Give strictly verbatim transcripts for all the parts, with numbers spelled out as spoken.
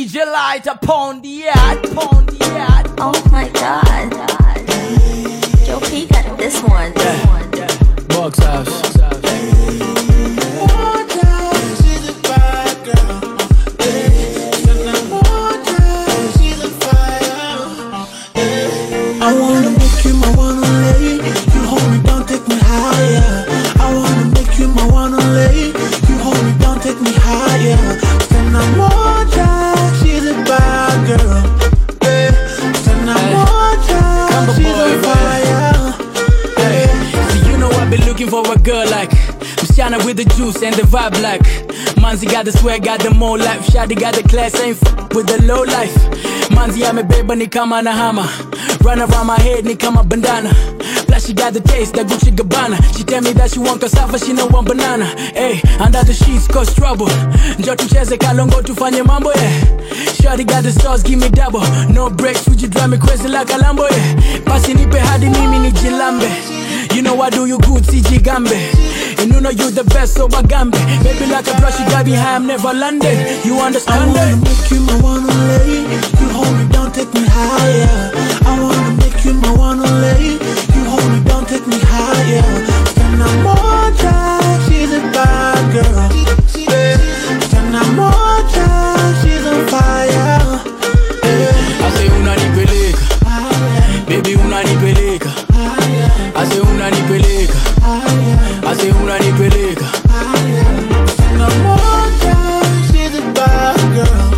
J Light upon the yard, upon the yard. Oh my God. Joe P got this one. This yeah. one. Yeah. Box house. I wanna make you my one only. You hold me down, take me higher. I wanna make you my one only. You hold me down, take me higher. Senamoja, she's a bad girl. Hey. Senamoja, she's on fire. Hey. So you know I've been looking for a girl like Msichana with the juice and the vibe like Manzi got the swag, got the more life. Shadi got the class, ain't f with the low life. Manzi amebeba ni kama na hama. Run around my head ni kama bandana. Plus she got the taste, that Gucci Gabbana. She tell me that she want cassava, she no want banana. Hey, under the sheets cause trouble. Njoo tucheze kalongo tufanye mambo, yeah. Shawty got the sauce, give me double. No breaks, would you drive me crazy like a Lambo, yeah. Pasi nipe hadi mimi ni jilambe. You know I do you good, C G Gambe. And you know you the best, so Bagambe. Baby like a brush, you got me high, I'm never landed. You understand I wanna it? make you my one only. You hold me down, take me higher. I wanna make you my one only. You hold me down, take me higher. Senamoja, she's a bad girl. Senamoja, she's on fire. I say unanipeleka, baby unanipeleka. I say unanipeleka, I say unanipeleka. Senamoja, she's a bad girl.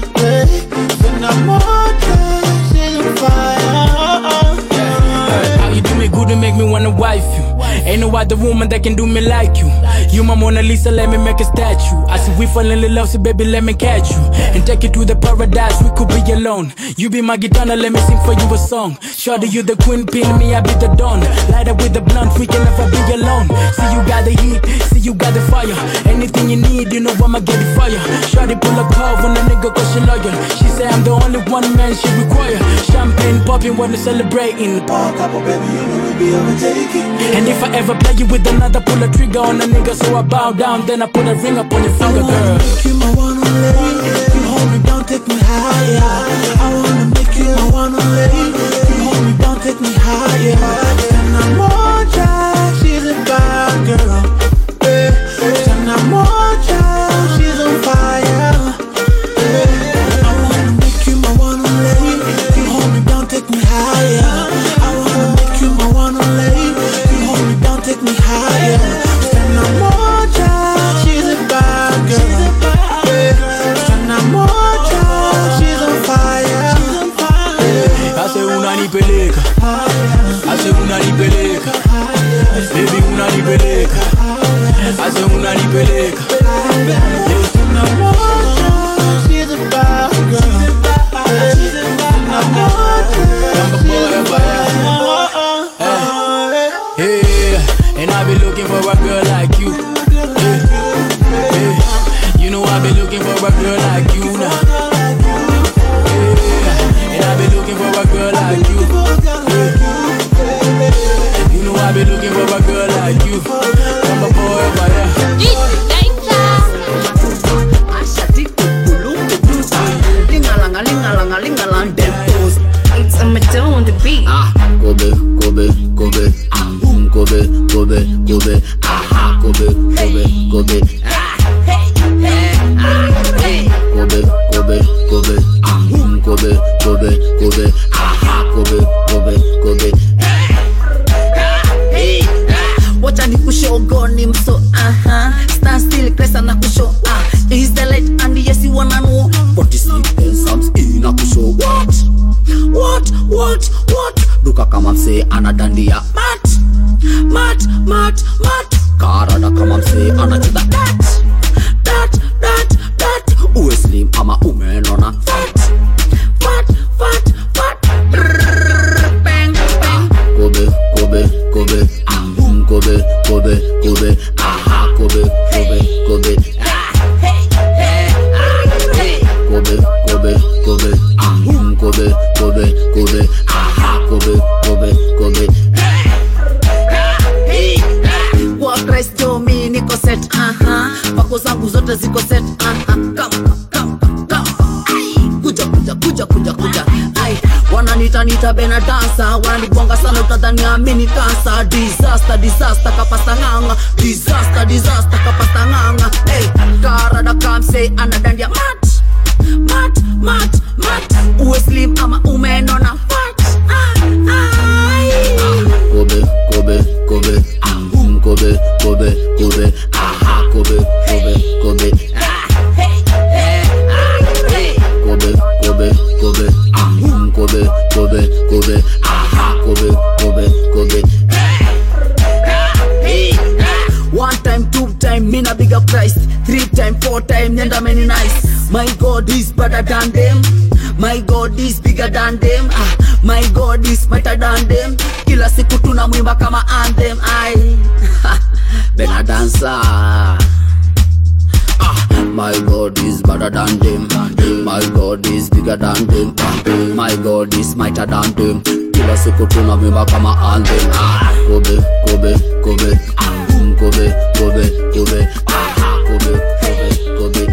Senamoja, she's on fire. Yeah. How you do me good and make me wanna wife you. Ain't no other woman that can do me like you. You my Mona Lisa, let me make a statue. I said we fall in love, so baby let me catch you and take you to the paradise, we could be alone. You be my guitar, let me sing for you a song. Shorty, you the queen, pin me, I be the dawn. Light up with the blunt, we can never be alone. See you got the heat, see you got the fire. Anything you need, you know I'ma get it for you. Shorty pull a call when a nigga cause she loyal. She say I'm the only one man she require. Champagne popping when they celebrating. Park up, baby, you know we be overtaking. And if I ever play you with another, pull a trigger on a nigga, so I bow down, then I put a ring up on your finger, girl. I wanna make you my one only. You hold me down, take me higher. I wanna make you my one only. You hold me down, take me higher. Senamoja, she's a bad girl. Senamoja, she's on fire. I wanna make you my one only. You hold me down, take me higher. I wanna make you my one only. You hold me down, take me higher. Senamoja, she's a bad girl. Senamoja, she's on fire. I say unanipeleka, I say unanipeleka, baby unanipeleka, I say unanipeleka. Senamoja, she's a bad girl. Number forever, yeah. Hey, hey, and I be looking for a girl like you. Hey, hey, you know I be looking for a girl like you now. Hey, and I be looking for a girl like you. Hey, you know I be looking for a girl like you. Number forever, yeah. It's a Madonna on the beat. Ah, Kobe, Kobe, Kobe, ah, boom, Kobe, Kobe, Kobe, aha, Kobe, Kobe, Kobe, ah, hey, hey, ah, hey, Kobe, Kobe, Kobe, ah, boom, Kobe, Kobe, Kobe, aha, Kobe, Kobe, Kobe, ah, hey, ah. Wacha ni kushow goni mso, aha. Stand still, kresa na kushow, ah. Is the light and yes you wanna know. But this is some in a kusho. What? What? What? What? Duka kama mse anadandia mat, mat, mat, mat. Karada kama mse anacheza that, that, that, that. Uwe slim ama umenona fat, fat, fat, fat. Brrr, bang, bang. Kobe, Kobe, Kobe, ah, boom, Kobe, Kobe, Kobe, aha, Kobe, Kobe, Kobe, ah, hey, hey, ah, hey. Kobe, Kobe, Kobe, ah, boom, Kobe, Kobe, Kobe, aha, Kobe, Kobe, Kobe, ah, hey, ah. Walk rest to me, niko set, aha. kuja kuja kuja. Ai, wananita nita bena dansa, wananibonga sana utadhani amini kansa. Disaster disaster kapasta nganga, disaster disaster kapasta nganga. Hey, karada kamse anadandia mat mat mat mat. Uwe slim ama umenona fat. Ai, Kobe Kobe Kobe um Kobe Kobe Kobe aha Kobe Kobe Kobe hey hey hey. Kobe Kobe Kobe um Kobe Kobe Kobe aha Kobe Kobe Kobe hey. One time, two time, mean a bigger price. Three time, four time, nenda many nice. My God is better than them. My God is bigger than them. Ah, my God is better than them. Kila siku tunamwimba kama anthem. Ai, Bena dancer. Ah, my God is better than them. My God is bigger than them. My God is mightier than them. Kila siku tunamwimba kama anthem. Ah, Kobe Kobe Kobe um Kobe Kobe Kobe aha Kobe Kobe Kobe.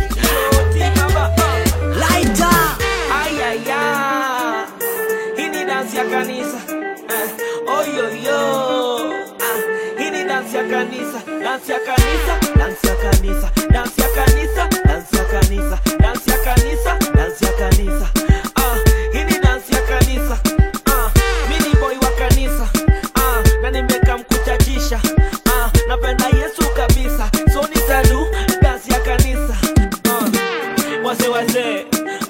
lighter. Ay, ay, ay. Hii ni dance ya kanisa. Eh, oh, yo, yo. Ah, hii ni dance ya kanisa. Dance ya kanisa. Dance ya kanisa. Dance ya kanisa. Dance ya kanisa. Dance ya kanisa. Dance ya kanisa. Ah, hii ni dance ya kanisa. Ah, mini boy wa kanisa. Ah, na nimeka mkuchachisha. Ah, napenda Yesu kabisa. So nitadu dance ya kanisa. Ah, wase wase.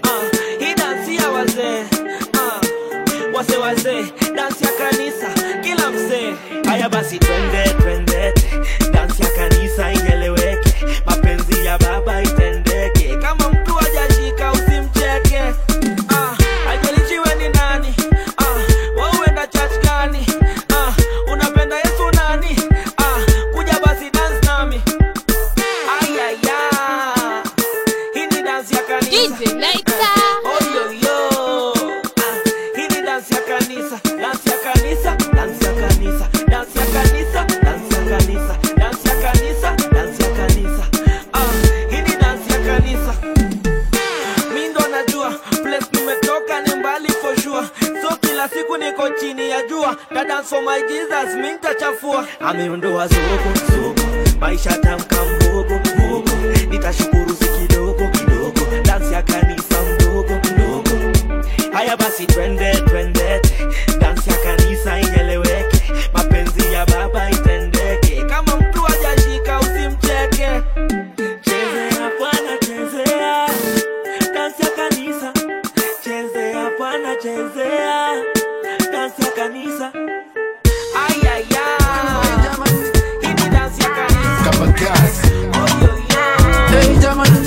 Wase wase, dance ya kanisa, kila mse. Haya basi twende twende, dance ya kanisa ieleweke. Mapenzi ya baba itendeke. Kama mtu hajashika usimcheke. Ah, hajalishi we ni nani. Ah, wewe uenda church gani. Ah, unapenda Yesu nani. Ah, kuja basi dance nami. Ay ay ay. Hii ni dance ya kanisa. D J Lighter. Oh yo yo. Dance ya kanisa, dance ya kanisa, dance ya kanisa, dance ya kanisa, dance ya kanisa, dance ya kanisa, dance ya kanisa. Ah, hii ni dance ya kanisa. Mimi ndo najua, place nimetoka ni mbali for sure. So kila siku niko chini ya jua, na dance for my Jesus, mimi nitachafua. Ameondoa zoko, zoko, maisha tamka mbogo, mbogo. Nitashukuru si kidogo, kidogo. Dance ya kanisa mdogo, mdogo. Haya basi twende twende, dance ya kanisa ieleweke. Mapenzi ya baba itendeke. Kama mtu hajashika usimcheke. Chezea Bwana chezea, dance ya kanisa. Chezea Bwana chezea, dance ya kanisa. Ay ay ay. Hii ni dance ya kanisa. Kabagazi. Oh yo yo. Hey jamani,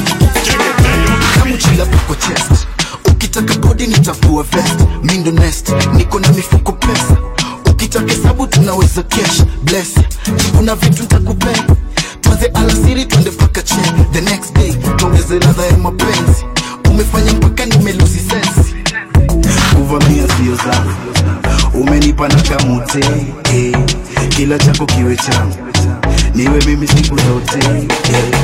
kamuchila poko chest. Ukitaka body nitavua vest. Mindo nest, niko na mifuko pesa. Ukitaka hesabu tunaweza cash. Bless, kuna vitu nitakupea. Tuanze alasiri tuende paka check. The next day, tuongeze ladha ya mapenzi. Umefanya mpaka nimelusi sense. Kuvamia sio zangu, umenipa na kamute eh. Kila chako kiwe changu, niwe mimi siku zote eh.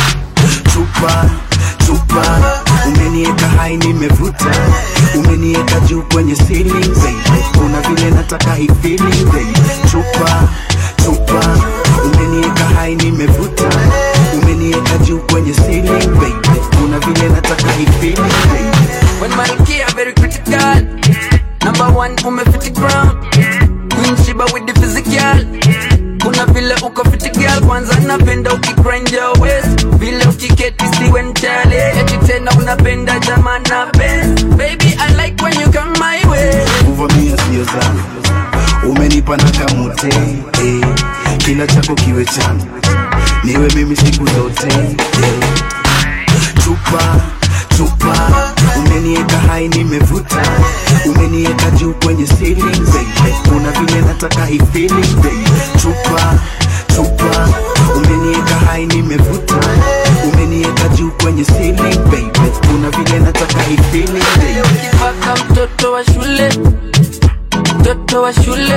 Chupa, chupa, umenieka hai nimevuta. Umenieka juu kwenye ceiling baby. Kuna vile nataka hii feeling baby. Chupa, chupa, umenieka hai nimevuta. Umenieka juu kwenye ceiling baby. Kuna vile nataka hii feeling baby. When Malkia very critical. Number one umefiti crown. Queen Shiba with the physical. Kuna vile uko fiti girl. Kwanza napenda ukigrind your waist. Vile ukiketi siwe nchale. Eti tena unapenda jamana best. Baby I like when you come my way. Kuvamia sio zangu, umenipa na kamute eh. Kila chako kiwe changu, niwe mimi siku zote eh. Chupa, chupa, umenieka hai nimevuta. Umenieka juu kwenye ceiling baby. Kuna vile nataka hii feeling baby. Chupa, chupa, umenieka hai nimevuta. Umenieka juu kwenye ceiling baby. Kuna vile nataka hii feeling baby. Ukipaka mtoto wa shule, mtoto wa shule,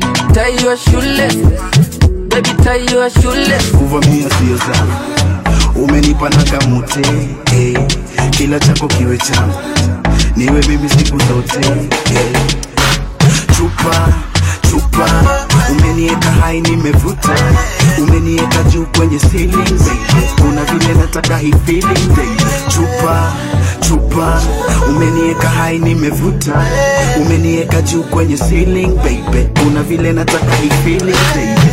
tai wa shule, baby tai wa shule. Kuvamia sio zangu, umenipa na kamute hey. Kila chako kiwe changu, niwe mimi siku zote hey. Chupa, chupa, umenieka hai nimevuta, umenieka juu kwenye ceiling baby. Kuna vile nataka hii feeling baby. Chupa, chupa, umenieka hai nimevuta, umenieka juu kwenye ceiling baby. Kuna vile nataka hii feeling baby.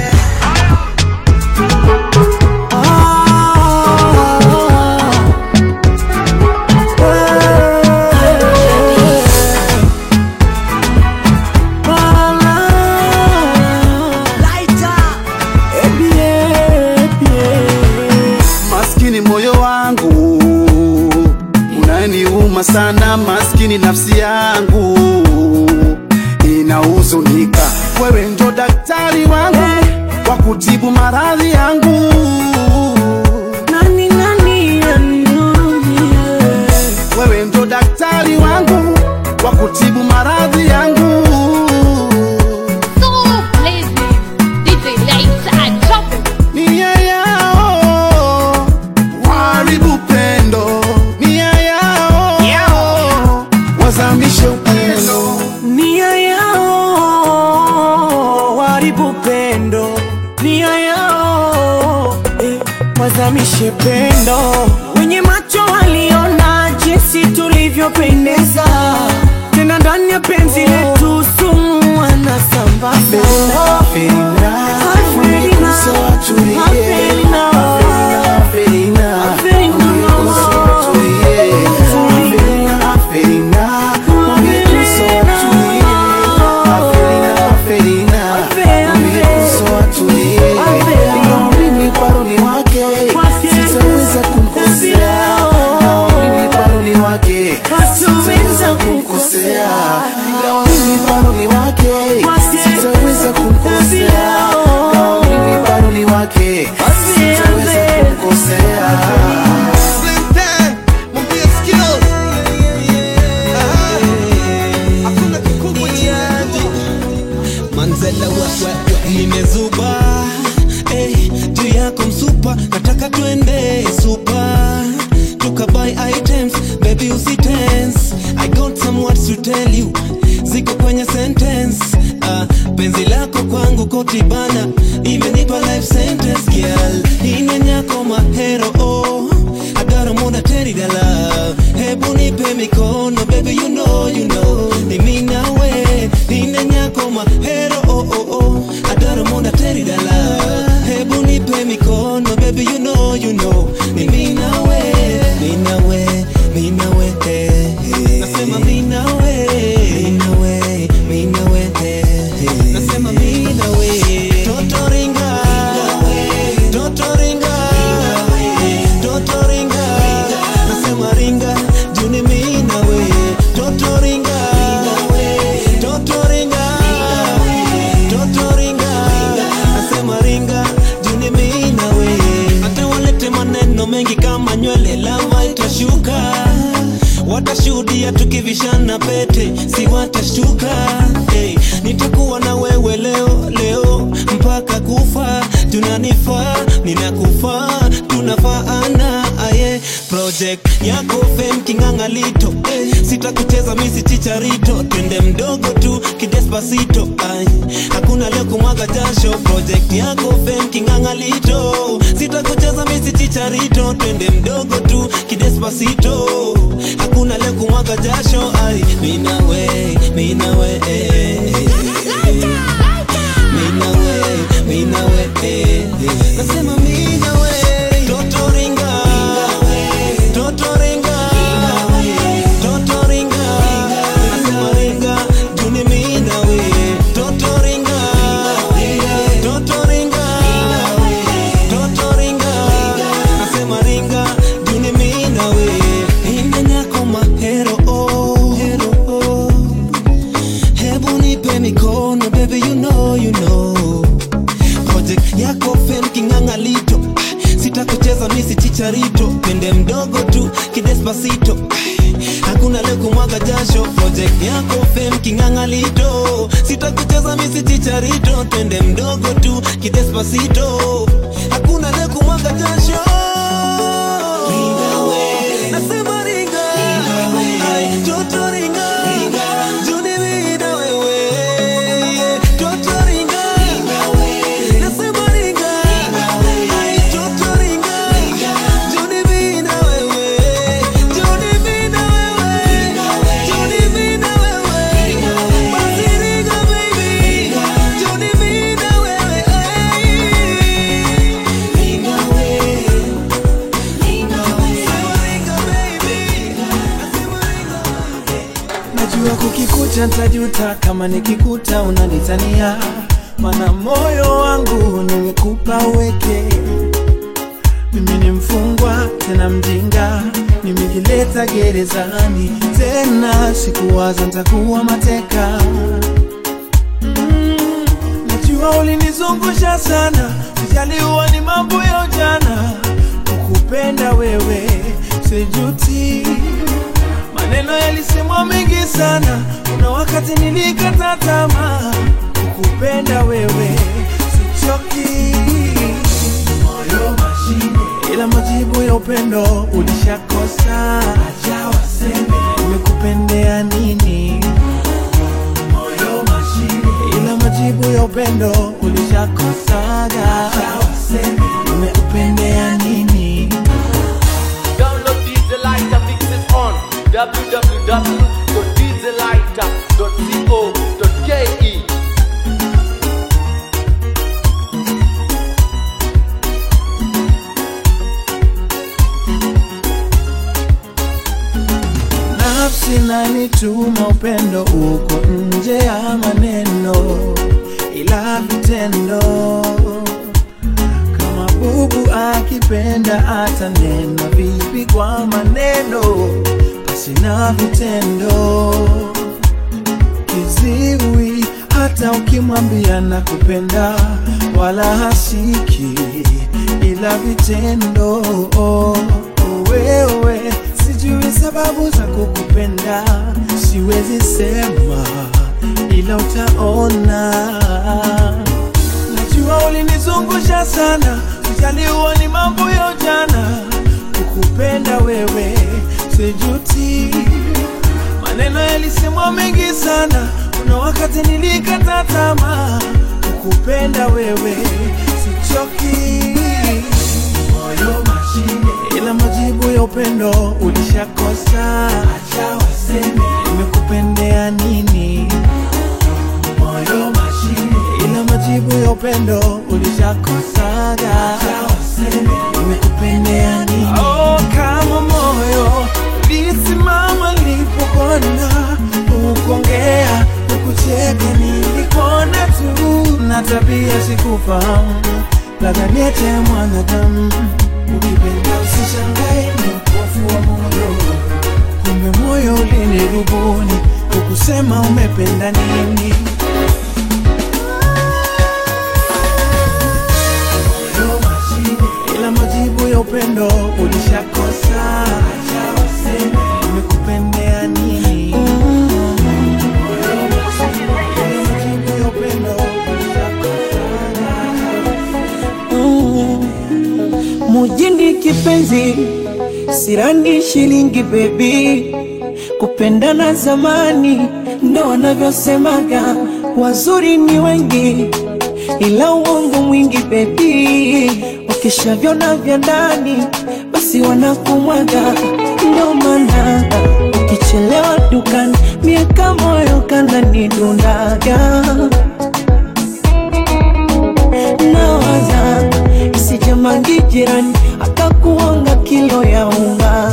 Sana maskini nafsi yangu inahuzunika, wewe ndo daktari wangu wa kutibu maradhi yangu. Nani nani anihurumie, wewe ndo daktari wangu wa kutibu maradhi yangu. So lazy, D J Later, drop it. Ni yao waribu pendo, wazamishe upendo, nia yao waribu pendo, nia yao eh, wazamishe pendo. Wenye macho waliona jinsi tulivyopendeza, tena ndani ya penzi letu sumu wanasambaza. Aferina, Aferina, Aferina, Aferina, nimezuba eh, juu yako msupa, nataka twende super tukabuy items, baby usitense. I got some words to tell you, ziko kwenye sentence. uh, penzi lako kwangu kotibana, imenipa life sentence girl. Inyanyako mahero oh, I got a mona teri dala. Hebu nipe mikono baby, you know you know ni mimi nawe. Inyanyako mahero oh oh oh, I got a mona teri dala. Hebu nipe mikono baby, you know you know ni mimi nawe, mimi nawe, mimi nawe eh, eh. Nasema mimi nawe, mimi nawe, mimi nawe eh, eh. Nasema mimi nawe. Toto ringa, toto ringa, toto ringa. Nasema ringa, juu ni mimi nawe. Toto ringa, toto ringa, toto ringa. Nasema ringa, juu ni mimi nawe. Hata walete maneno mengi kama nywele lava itashuka, watashuhudia tukivishana pete, si watashtuka. Hey, nitakuwa na wewe leo leo mpaka kufa. Tunanifaa, ninakufaa, tunafaana aye. Project yako fame kingangalito, hey, sitakucheza misi chicharito. Twende mdogo tu kidespacito, ay, hakuna leo kumwaga jasho. Project yako fame kingangalito, sitakucheza misi chicharito. Twende mdogo tu kidespacito, hakuna leo kumwaga jasho. Ay, mimi nawe, mimi nawe eh, mimi nawe, mimi nawe eh, nasema mimi nawe. Toto ringa, toto ringa, toto ringa. Nasema ringa, juu ni mimi nawe. Toto ringa, toto ringa, toto ringa. Nasema ringa, juu ni mimi nawe. Inyanyako mahero oh, hero oh. Hebu nipe mikono baby, you know you know. Project yako fame kingangalito, sitakucheza misi chicharito. Pende mdogo tu kidespacito, hakuna leo kumwaga jasho. Project yako fame kingangalito, sitakucheza misi chicharito. Pende mdogo tu kidespacito, hakuna leo kumwaga jasho. najua kukikuta ntajuta kama nikikuta unanitania, mana moyo wangu nimekupa uweke. Mimi ni mfungwa tena mjinga, nimejileta gerezani, tena sikuwaza nitakuwa mateka. mm, Najua ulinizungusha sana, sijaliwa ni mambo ya ujana. Kukupenda wewe sijuti, maneno yalisemwa mengi sana, kuna wakati nilikata tamaa. Kukupenda wewe sichoki, moyo mashine, ila majibu ya upendo ulishakosa. Acha waseme nimekupendea nini, moyo mashine, ila majibu ya upendo ulishakosa. Acha waseme nimekupendea nini. Download D J Lighter, mix it on w w w dot d j lighter dot co dot k e. Nafsi inanituma upendo uko nje ya maneno, ila vitendo. Kama bubu akipenda atanena vipi kwa maneno, basi na vitendo. Kiziwi hata ukimwambia nakupenda wala hasiki, ila vitendo. Wewe sijui sababu za kukupenda, siwezi sema ila utaona. Najua ulinizungusha sana, sijaliwa ni mambo ya ujana. Kukupenda wewe sijuti, maneno yalisemwa mengi sana, kuna wakati nilikata tamaa. Kukupenda wewe sichoki, moyo mashine, ila majibu ya upendo ulishakosa. Acha waseme nimekupendea nini, moyo mashine, ila majibu ya upendo ulishakosa. Acha waseme nimekupendea nini. Oh, kama moyo ulisimama nilipokona, ukongea ukucheka nilikona tu, na tabia sikufahamu, labda niete mwanadamu. Ukipenda usishangae ni upofu wa moyo, kumbe moyo ulinirubuni, ukusema umependa nini. Moyo mashine, ila majibu ya upendo ulishakosa. Acha waseme nimekupendea nini. Moyo mashine, ila majibu ya upendo ulishakosa. Mujini kipenzi, sirani shilingi baby. Kupendana zamani ndo wanavyosemaga, wazuri ni wengi ila uongo mwingi baby. Ukishavyona vya ndani basi wanakumwaga, ndo maana ukichelewa dukani miaka moyo kana nidundaga. Nawaza isijamangi jirani akakuonga kilo ya unga.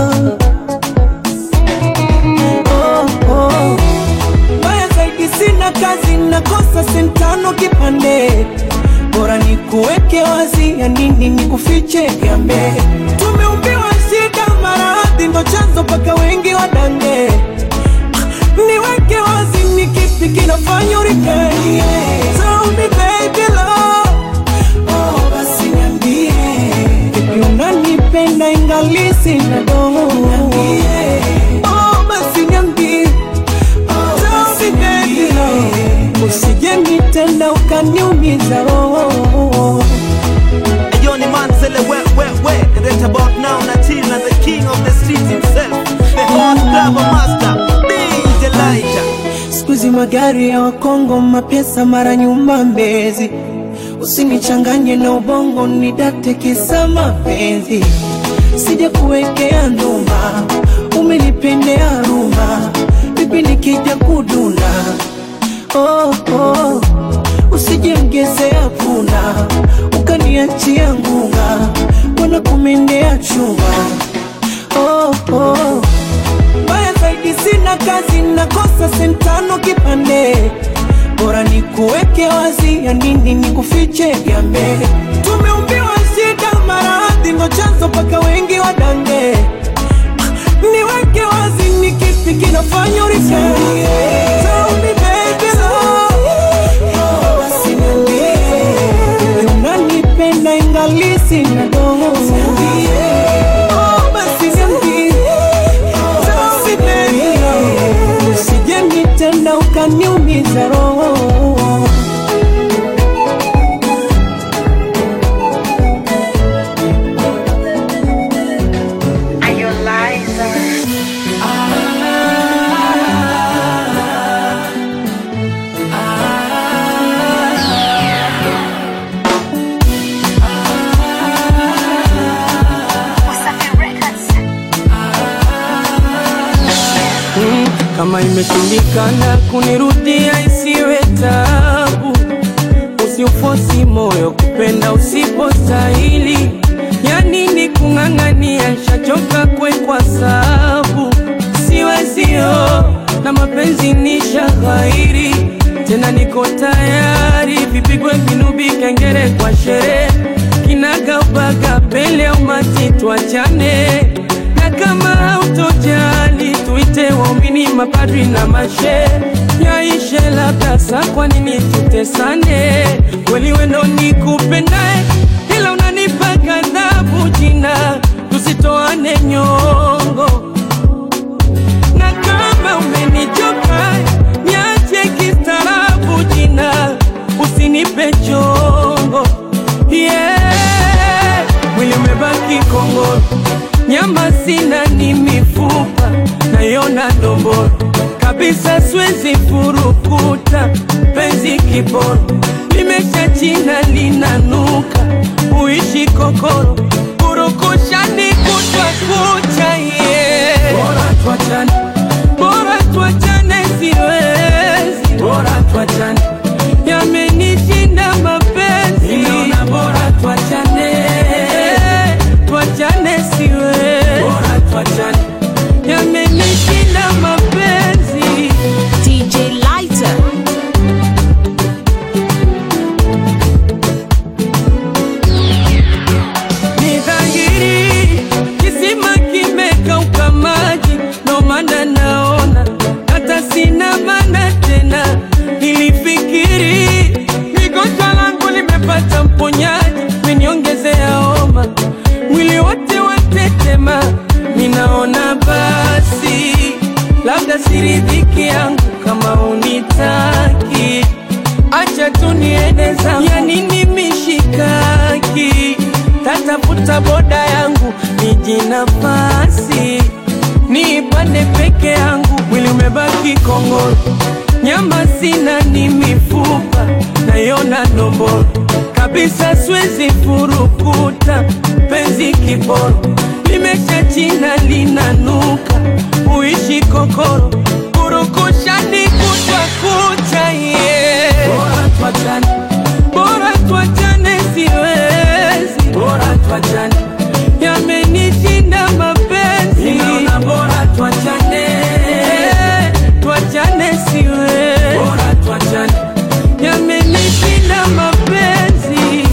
Oh, oh. Baya zaidi sina kazi, nakosa sentano kipande, bora ni kuweke wazi, ya nini ni kufiche gambe. Tumeumbiwa shida maradhi, ndo chanzo paka wengi wadange. Niweke wazi ni kipi kinafanya uripeni. Tell me baby love, oh basi niambie, kipi unanipenda ingali sina doho. Niambie, oh basi niambie, oh basi baby love, usije nitenda ukaniumiza roho. Ayo ni Manzele we we we, right about now na Tina, the king of the streets himself, the hot grabber master, D J Lighter. Skuzi magari ya Wakongo, mapesa mara nyumba Mbezi. Usinichanganye na ubongo nidate kisa mapenzi. Sija kuwekea ndumba, umenipendea rumba, bibi nikija kuduna. Oh oh, usije mgezea puna, ukaniachia ngunga, wana kumendea chunga. Oh oh, baya zaidi sina kazi, nako udange, bora nikuweke wazi, ya nini nikufiche gambe. Tumeumbiwa shida maradhi, ndo chanzo paka wengi wadange. Niweke wazi, ni kipi kinafanya urike. Tell me baby love, basi niambie, unanipenda ingali sina dogo. Oh basi niambie, tell me baby love, usije nitenda ukaniumiza roho. Kama imeshindikana kunirudia isiwe tabu, usiufosi moyo kupenda usipostahili. Ya nini kung'ang'ania, shachoka kwe kwa sabu. Siwezio na mapenzi ni shaghairi, tena niko tayari vipigwe vinubi kengere kwa sherehe. Kinaga ubaga pele umati tuachane, na kama hautojali tuite waumini mapadri na mashe. Yaishe labda saa, kwa nini tutesane? Kweli wendo nikupendae, ila unanipa ghadhabu jina, tusitoane nyongo. Na kama umenichoka niache kistaarabu jina, usinipe chongo. Yeah, mwili umebaki kongoro, nyama sina ni mifupa, naiona ndomboro kabisa, siwezi furukuta. Penzi kiboro limesha china linanuka, uishi kokoro kurukusha ni kutwa kucha. Yeah, bora tuachane, bora tuachane, siwezi. Bora tuachane, yamenishinda mapenzi, ninaona bora tuachane. Tuachane siwe, bora tuachane, yamenishinda mapenzi. D J Lighter. Ni dhahiri kisima kimekauka maji, ndo maana naona hata sina maana tena. Nilifikiri migonjwa langu limepata mponyaji, meniongezea homa, mwili wote watetema. Ninaona basi labda siridhiki yangu, kama unitaki acha tu niende zangu. Ya nini mishikaki, tatafuta boda yangu niji nafasi niipande peke yangu. Mwili umebaki kongoro, nyama sina ni mifupa, naiona ndomboro kabisa, siwezi furukuta. Penzi kiboro limesha china linanuka, uishi kokoro kurukusha ni kutwa kucha. Yeah, bora tuachane, bora tuachane, siwezi. Bora tuachane, yamenishinda mapenzi, ninaona bora tuachane. Tuachane siwezi, bora tuachane, yamenishinda mapenzi.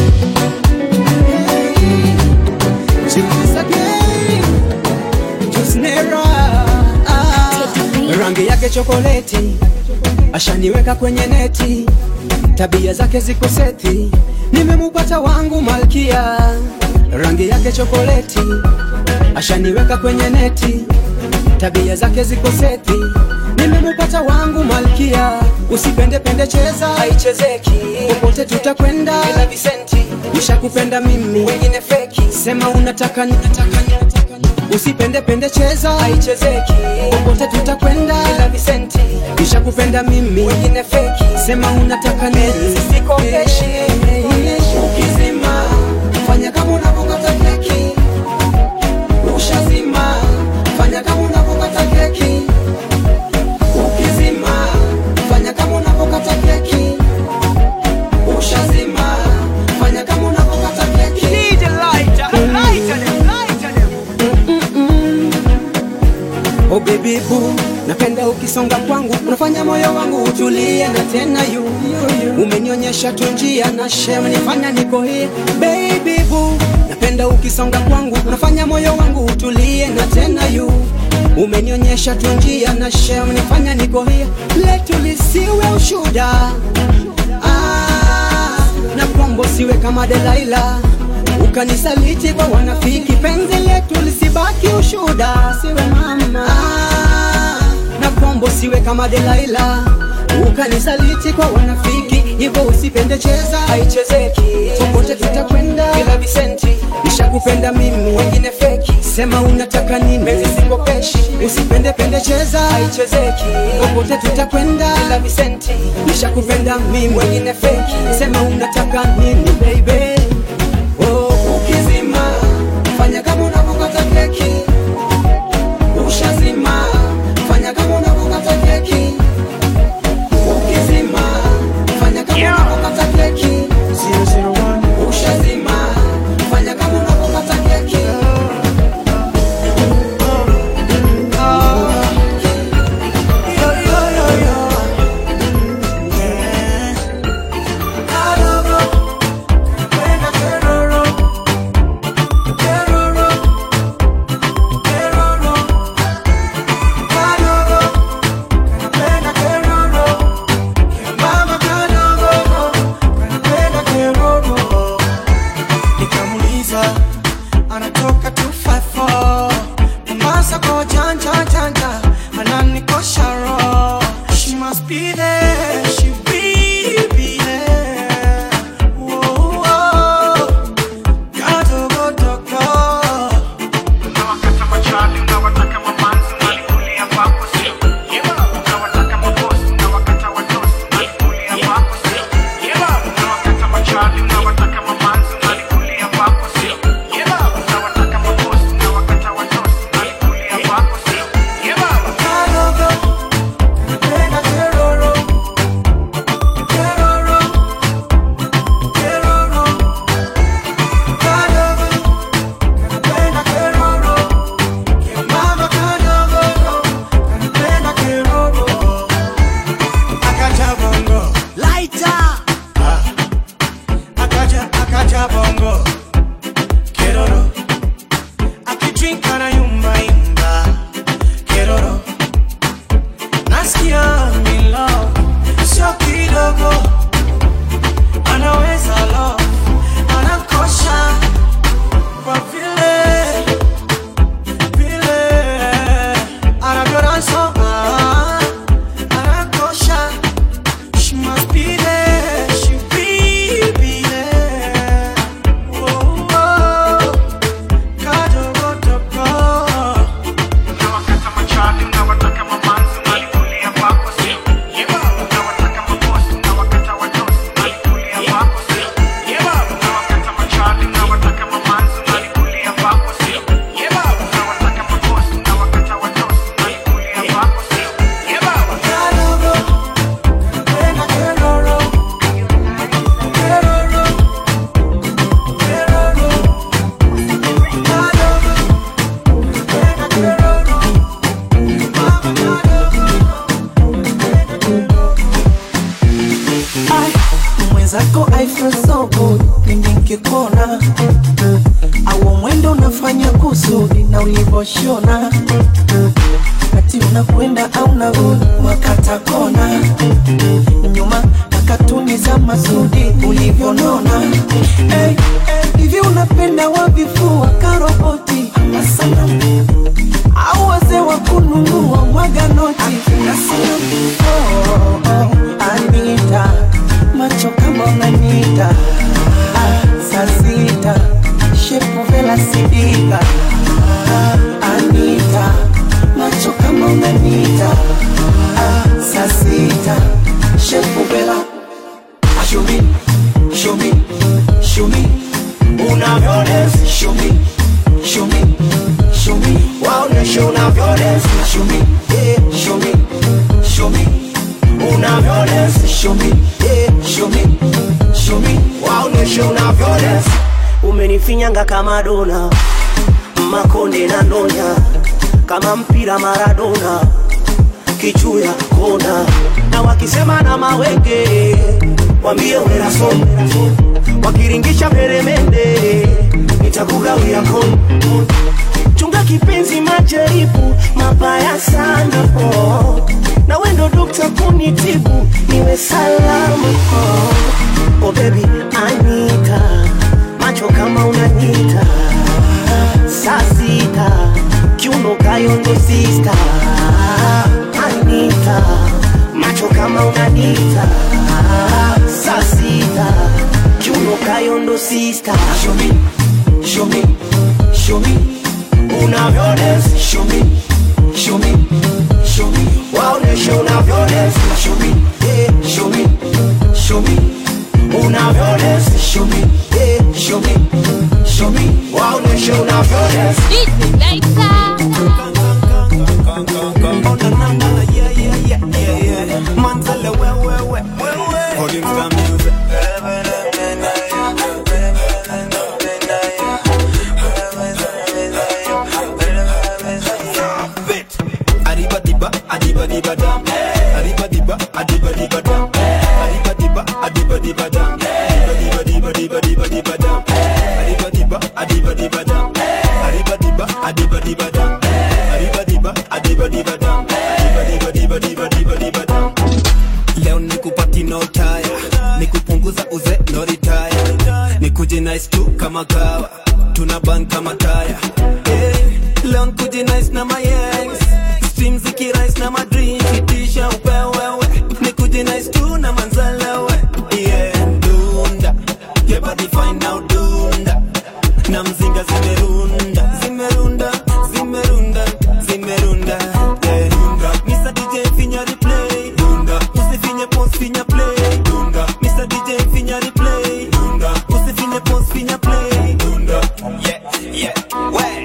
Rangi yake chokoleti, ashaniweka kwenye neti, tabia zake ziko seti, nimemupata wangu malkia. Rangi yake chokoleti, ashaniweka kwenye neti, tabia zake ziko seti, nimemupata wangu malkia. Usipende pende cheza, haichezeki, popote tutakwenda bila visenti. Nishakupenda mimi, wengine feki, sema unataka ninataka. Usipende pende cheza, haichezeki, popote tutakwenda bila visenti. Nishakupenda mimi, wengine feki, sema unataka nini. Sikopeshi ukizima, fanya kama unapokata keki. Ushazima, fanya kama unapokata keki. Ukizima, fanya kama unapokata keki. Ushazima, fanya kama unapokata keki. Need a lighter, lighter them, lighter them. Oh baby boo, napenda ukisonga kwangu, unafanya moyo wangu utulie na tena you, umenionyesha tu njia na shame nifanya niko here baby boo. Napenda ukisonga kwangu, unafanya moyo wangu utulie na tena you, umenionyesha tu njia na shame nifanya niko here. Letu lisiwe ushuda, ah, na kwambo siwe kama Delilah, ukanisaliti kwa wanafiki. Penzi letu lisibaki ushuda, siwe mama, ah, na kwambo siwe kama Delilah, ukanisaliti kwa wanafiki. Hivyo usipende cheza, haichezeki, popote tutakwenda bila visenti. Nishakupenda mimi, wengine feki, sema unataka nini, penzi siko peshi. Usipende pende cheza, haichezeki, popote tutakwenda bila visenti. Nishakupenda mimi, wengine feki, sema unataka nini baby. Oh, ukizima fanya kama unavokata keki, ushazima fanya kama unavokata keki. Ukizima fanya kama unavokata keki, zero zero one. Ushazima fanya kama unavokata keki. zako I feel so good nikikona, au mwendo unafanya kusudi na ulivoshona, ati unakwenda au narudi wakata kona, nyuma na katuni za Masudi ulivyonona. Hey, hey, hivi unapenda wavifua karoboti asana, au wazee wa kununua mwaga noti asana. Oh, oh, Anita macho kama unanita, ah, saa sita shepu vela sidika, ah, Anita macho kama unanita, ah, saa sita shepu vela. Show me, show me, show me unavyodance. Show me, show me, show me waonesha unavyodance. Show me, yeah, show me, show me unavyodance. Show me, yeah, show me, show me waonesha unavyodance. Umenifinyanga kama dona, makonde na ndonya, kama mpira Maradona. kichuya kona, na wakisema na mawenge wambie weraso, wakiringisha peremende nitakugawia kono. Chunga kipenzi majaribu mabaya sana oh, na wendo dokta kunitibu niwe salama oh. Oh baby Anita, macho kama unanyita, saa sita kiuno kayondo sister. Anita, macho kama unanyita, saa sita kiuno kayondo sister. Show me, show me, show me unavyones, show me, show me, show me, waoneshe unavyones, show me, yeah, show me, show me, unavyones, show me, yeah, show me, show me, waoneshe unavyones. This later. Leo nikupati no tire, nikupunguza uze no retire, nikuje nice tu kama kawa, tuna ban kama tire. Hey, leo nikuje nice na my ex, stream ziki rice na my dreams, itisha upewewe, nikuje nice tu na manzalewe. Yeah, dunda, yeah body fine now dunda, na mzinga zimerunda, zimerunda, zimerunda, zimerunda. Yeah, dunda, Mister D J finya replay, dunda, usifinye post finya play, dunda, Mister D J finya replay, dunda, usifinye post finya play, dunda. Yeah, yeah, way.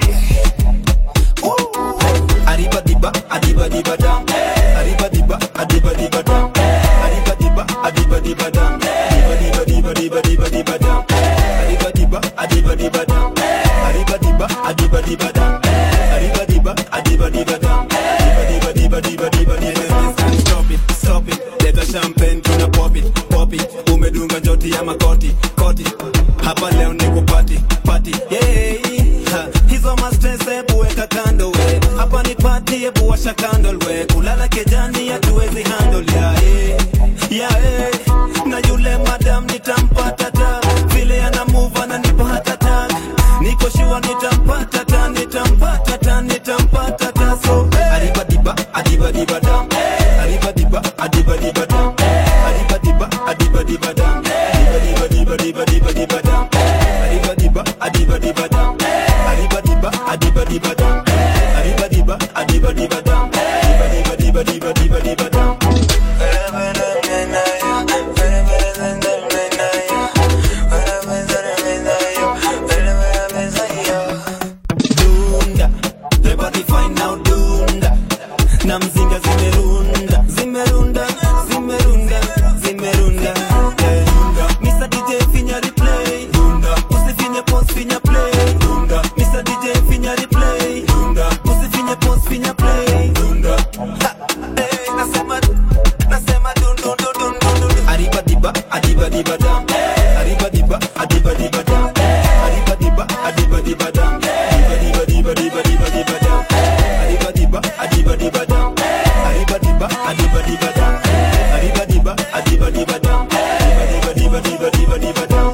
Arriba diba, adiba diba dam, arriba diba, adiba diba dam, arriba diba, adiba diba dam, diba diba diba diba diba diba dam, arriba diba, adiba diba dam, arriba diba, adiba diba dam, arriba diba, adiba diba dam, diba diba diba diba diba diba. Stop it, stop it, leta champagne tuna pop it, pop it, umedunga njoti ya makoti, koti, hapa leo niko party, party, yeah. Ha, hizo ma stress ebu weka kando we, hapa ni party ebu washa candle we, kulala kejani ya tuwezi handle ya eh, ya eh, na yule madam nitampata ta, vile ana move ana nipo hata ta, niko sure nitampata ta, nitampata ta, nitampata ta. So adiba diba, adiba diba dam, adiba diba, adiba diba dam, adiba diba, adiba diba dam, diba diba diba diba diba diba dam, adiba diba, adiba diba dam, adiba diba, adiba diba dam, adiba diba, adiba diba dam, diba diba diba diba diba diba dam. Dunda, the body fine now dunda, na mzinga zimerunda, zimerunda, zimerunda, zimerunda. Yeah. Mister D J finya replay, dunda, usifinye post finya play, dunda, Mister D J finya replay, dunda, usifinye post finya play, dunda. Ha, hey, nasema, nasema dun dun dun dun dun dun. Arriba diba, adiba diba dam, arriba diba, adiba diba dam, arriba diba, adiba diba dam, diba diba diba diba diba dam, arriba diba, adiba diba dam, arriba diba, adiba diba dam, arriba diba, adiba diba dam, diba diba diba diba diba dam.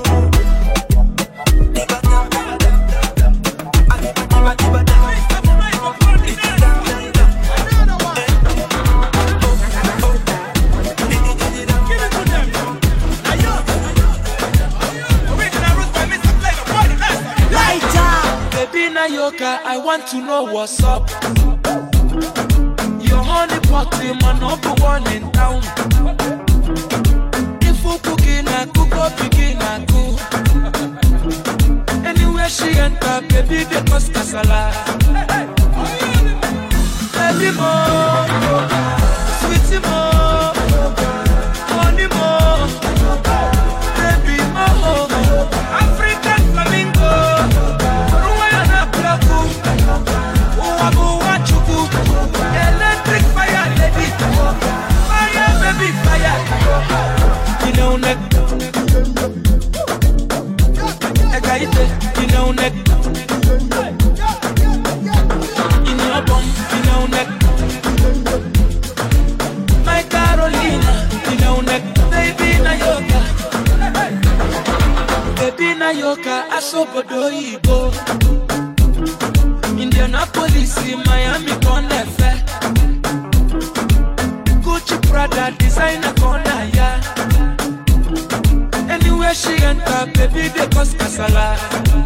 I want to know what's up. Your honey pot in my number one in town. If you cooking, I cook up, begin, I cook. Anywhere she enter, baby, they cause casala. Baby, more, sweetie, more, honey, more, baby, more, African flamingo. Electric fire lady. yoka asobodo ibo. Indianapolis, Miami, Connefe. Gucci, Prada, designer, corner, yeah. Anywhere she enter, baby, they cause casala.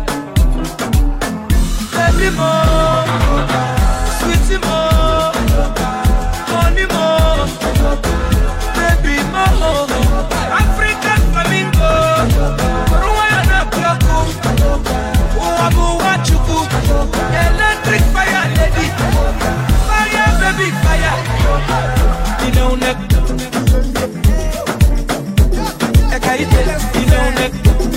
Baby mo, sweetie mo, honey mo, baby mo, African flamingo, Rwanda Kyoko, Uwabu Wachuku, electric fire lady, fire baby fire, you know neck, Ekaite, you know neck.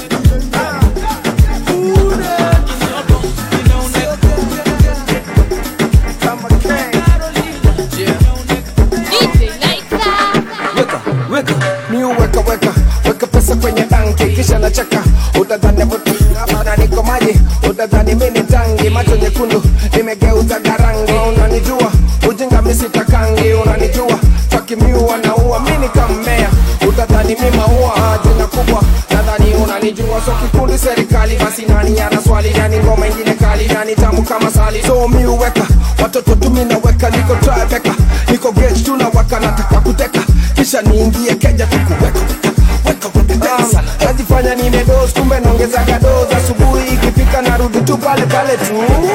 Weka weka weka pesa kwenye tanki kisha nacheka, utadhani vuti hapa niko maji, utadhani mimi tangi, macho nyekundu nimegeuza garangi. Unanijua ujinga mimi sitakangi, unanijua takimiu anaua mimi kammea, utadhani mimi maua jina kubwa, nadhani unanijua. So kikundi serikali, basi nani ana swali, nani ngoma ingine kali, nani tamu kama sali. So mimi weka watoto tumi na weka, niko Tribeca, niko gauge tunawaka, nataka kuteka kisha niingie keja tukuweka weka weka sana. Najifanya nimedoze kumbe naongeza gadoza, asubuhi ikifika narudi tu pale pale tu.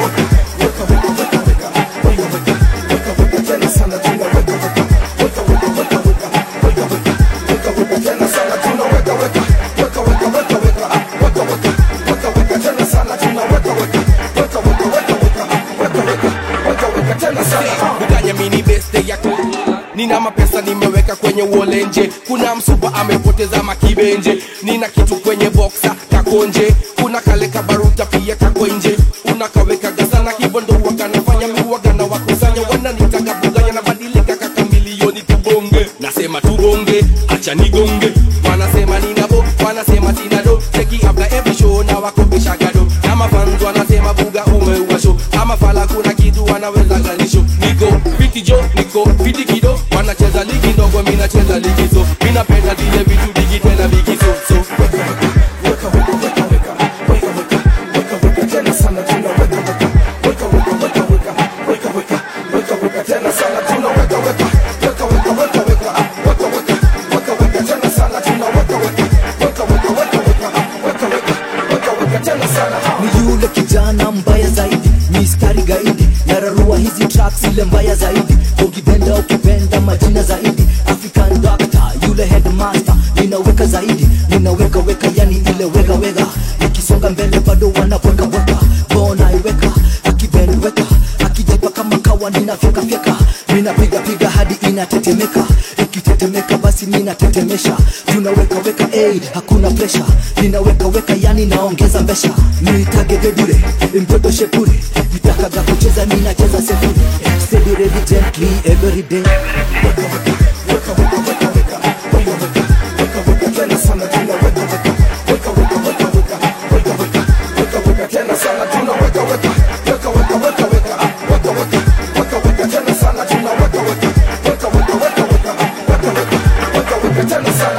Weka weka weka weka weka weka weka tena sana tuna weka weka weka weka weka weka weka weka tena sana tuna weka weka weka weka weka weka weka weka tena sana tuna weka weka weka weka weka weka weka tena sana. Kudanya mini best yako nina mapesa nimeweka kwenye uolenje, kuna msupa amepoteza makibenje, nina kitu kwenye boxa kakonje, kuna kale kabaruta pia kako nje, unakaweka gazana kibondo wakanafanya miwagana wakusanya, wananitaka buganya na badilika kaka milioni tubonge, nasema tubonge acha nigonge, wanasema ninabo wanasema tinado, cheki after every show na wakopesha gado, na mafans wanasema buga umeua show, ama fala kuna kitu wanaweza ganisho, niko fiti jo niko fiti kido, wanacheza ligi ndogo mimi nacheza ligi so, mimi napenda vile vitu bigi tena bigi so so weka weka weka weka weka weka weka weka weka tena sana tuna weka weka weka weka weka weka weka weka weka tena sana tuna weka weka weka weka weka weka weka weka weka tena sana tuna weka weka weka weka weka weka weka weka tena sana. Ni yule kijana mbaya zaidi, mistari gaidi, nararua hizi tracks ile mbaya zaidi, ukipenda ukipenda majina zaidi, African doctor yule headmaster, ninaweka zaidi, ninaweka weka yani ile wega wega, nikisonga mbele bado wanaweka weka, bona iweka akibend weka, akijepa kama kawa ninafyeka fyeka, ninapiga piga hadi inatetemeka, ikitetemeka basi ninatetemesha, tunaweka weka eh, hakuna pressure, ninaweka weka yani naongeza mbesha, nitage gedure mtoto shepure, nitakaga kucheza ninacheza sefuri, steady ready gently every day. Weka weka weka weka weka weka weka weka weka tena sana tuna weka weka weka weka weka weka weka weka weka tena sana tuna weka weka weka weka weka weka weka weka weka tena sana tuna weka weka weka weka weka weka weka weka tena sana.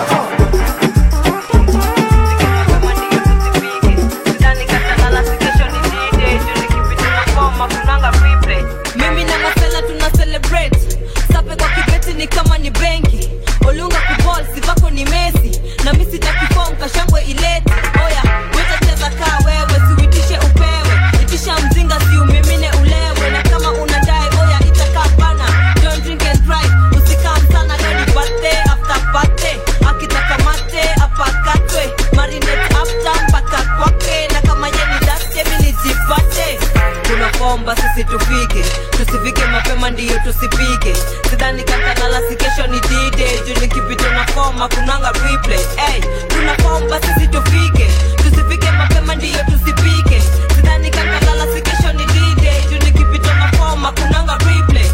Mimi na mafela tuna celebrate, sape kwa kibeti ni kama ni benki, olunga kubol sivako ni Messi, na mimi sitakiform kashangwe ileti. Oya weta cheza kaa wewe, siwitishe upewe, itisha mzinga si umimine ulewe, na kama unadai oya itakaa bana, don't drink and drive, usikam sana leo ni birthday after birthday, akitaka mate apakatwe, marinate after mpaka kwake, na kama yeni date mini jipate, tunafomba sisi tufike, tusifike mapema ndiyo tusipike, sidhani kantanala si kesho ni D-Day, juu nikipita na forma kunanga replay, hey, tunafomba sisi tufike, tusifike mapema ndiyo tusipike, sidhani kantanala si kesho ni D-Day, juu nikipita na forma kunanga replay.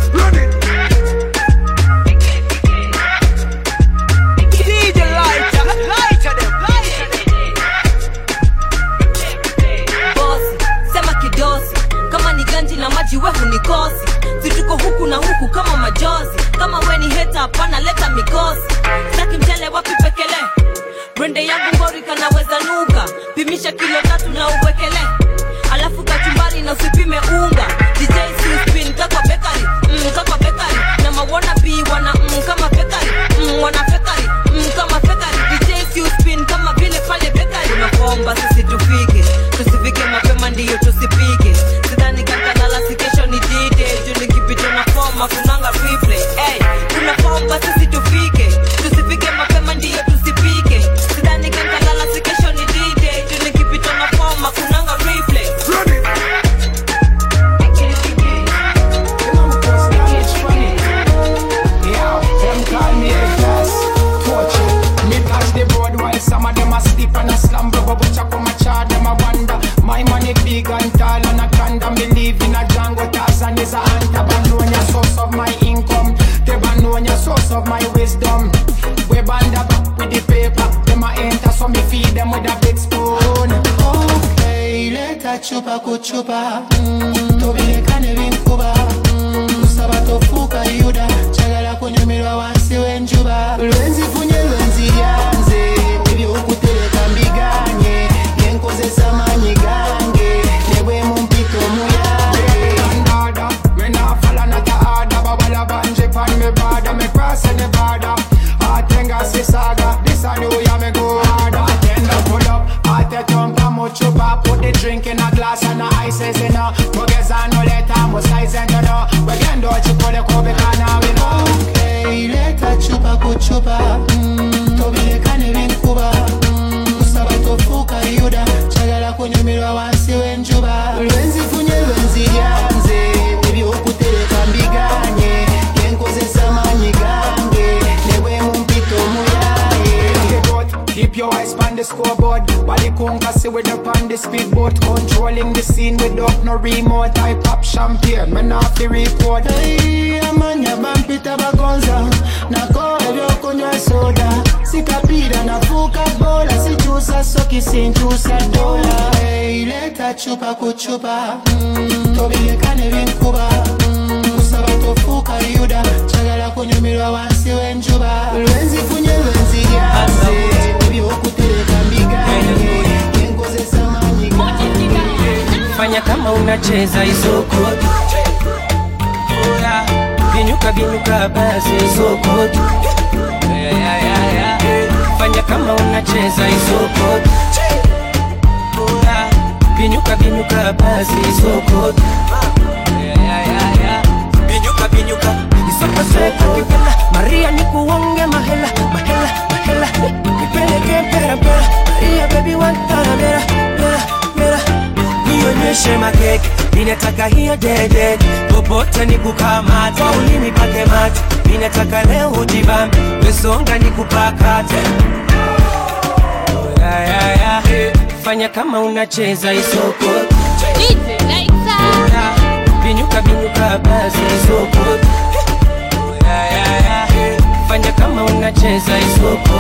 D J Lighter, lighter them, lighter them. Bossy, sema kidosi, kama ni ganji na maji we hunikosi, situko huku na huku kama majozi, kama we ni heta hapana leta mikosi, saki mchele wapi pekele, brende yangu ngori kanaweza nuka, pimisha kilo chupa kuchupa mm, tobirekane binkuba mm, kusaba tofuka yuda chagala kunyumirwa wansi wenjuba lwenzi funye lwenzi yanze ebyokutereka mbiganye yenkozesa manyi gange nebwe mumpito muyange Andada, me na falla na ta ada babala banje pan me bada me cross the border Atenga si saga, this a new ya me go harder Atenda pull up, ate tonka mucho pa put the drink in a glass and a ices in a Mugeza no leta, mo size and no Wegendo chukole kobe kana we know Okay, leta chupa kuchupa mm, tobirekane binkuba mm, kusaba tofuka yuda chagala kunyumirwa wansi wenjuba lwenzi funye lwenzi yanze ebyokutereka mbiganye yenkozesa manyi gange nebwe mumpito muyaye Keep your eyes on the scoreboard. Bali kunga see with up on the speedboat. Controlling the scene without no remote. I pop champagne, man off the report. Hey, amanya bampita bagonza nakora byokunywa soda sikapira nafuka bola sichusa soki sinchusa dola hey, leta chupa kuchupa mm, tobirekane binkuba mm, kusaba tofuka yuda chagala kunyumirwa wansi wenjuba lwenzi funye lwenzi yanze ebyokutereka mbiganye yenkozesa manyi gange fanya kama unacheza isoko binyuka binyuka basi isoko fanya kama unacheza isoko binyuka binyuka basi isoko binyuka binyuka isoko soko kipenda Maria nikuonge mahela mahela mahela nipeleke pera pera Maria baby wantana mera mera mera nionyeshe makeke ninataka hiyo dede popote nikukamata ulimi pake mate ninataka leo ujibambe wesonga nikupakate ya ya ya fanya kama unacheza isoko binyuka binyuka basi isoko ya ya ya fanya kama unacheza isoko